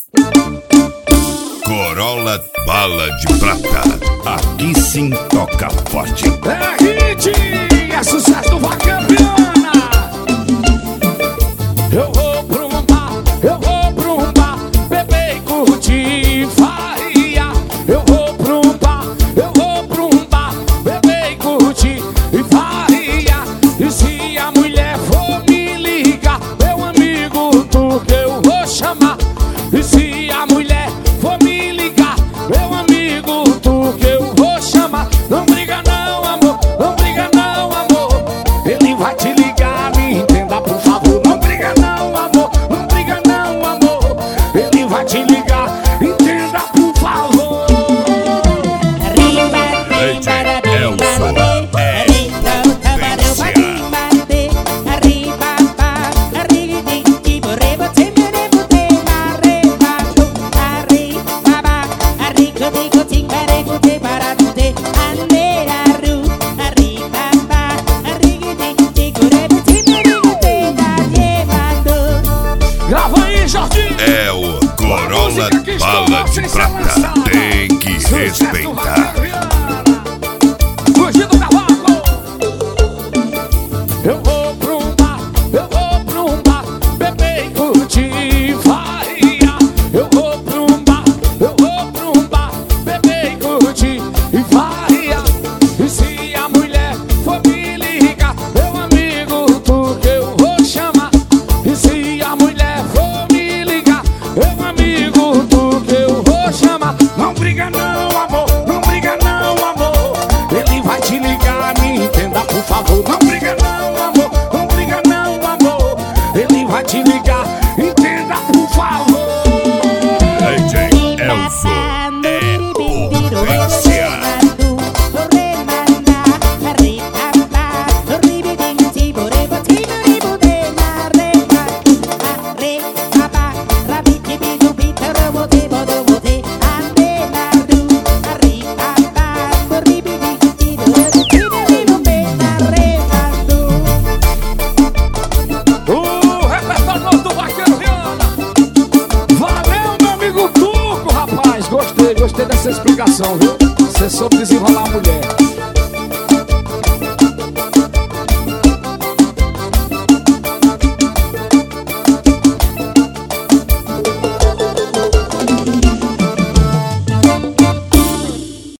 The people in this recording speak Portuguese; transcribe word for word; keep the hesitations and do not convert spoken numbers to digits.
Corolla Bala de Prata. Aqui sim toca forte. É hit, é sucesso do Vaqueiro Viana. Eu vou pro um bar, eu vou pro um bar, beber e curtir faria. Eu vou pro um bar, eu vou pro um bar, beber e curtir e faria. E se a mulher for me ligar, meu amigo, tu que eu vou chamar. E se a mulher for me ligar, meu amigo, tu que eu vou chamar. Não briga não, amor, não briga não, amor. Ele vai te ligar, me entenda por favor. Não briga não, amor, não briga não, amor. Ele vai te ligar, entenda por favor. Grava aí, Jorginho. É o Corolla Bala de Prata. Tem que respeitar. Fugir do cavalo. Eu vou pro um bar, eu vou pro um bar, beber e curtir faria. Eu vou pro um bar, eu vou pro um bar, beber e curtir e faria. E se a mulher for me ligar, meu amigo, tu que eu vou chamar. E se a mulher for me ligar, meu amigo, tu que eu vou chamar. Não briga não, amor, não briga não, amor. Ele vai te ligar, me entenda por favor. Não briga não, amor, não briga não, amor. Ele vai te ligar, entenda por favor. D J Elzo é potência. O repertório novo do Vaqueiro Viana. Valeu, meu amigo Tuco, rapaz. Gostei, gostei dessa explicação, viu? Você soube desenrolar a mulher.